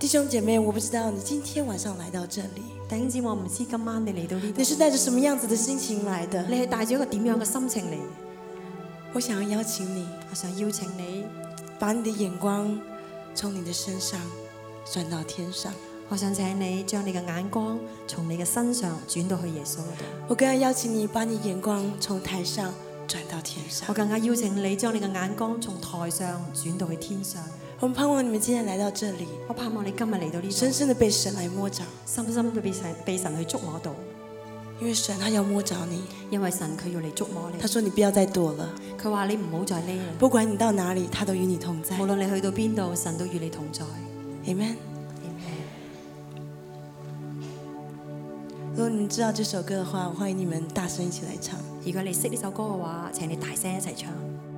弟兄姐妹，我不知道你今天晚上來到這裡， 弟兄姊妹，我唔知今晚你嚟到呢度， 你是帶着什麼樣子的心情來的？ 你係帶住一個點樣嘅心情嚟？ 我想要邀請你， 我想邀請你， 把你的眼光從你的身上轉到天上。 我想請你將你嘅眼光從你嘅身上轉到去耶穌嗰度。 我更加邀請你把你眼光從台上轉到天上。 我更加邀請你將你嘅眼光從台上轉到去天上。 我們盼望你們今天來到這裡， 我盼望你今日嚟到呢度， 深深的被神來摸着， 深深地被神去觸摸到。 因為神他要摸着你， 因為神佢要嚟觸摸你。 他說你不要再躲了， 佢話你唔好再匿啦。 不管你到哪裡，他都與你同在。 無論你去到邊度，神都與你同在。 Amen。如果你知道這首歌的話，我歡迎你們大聲一起來唱。 如果你識呢首歌嘅話，請你大聲一齊唱。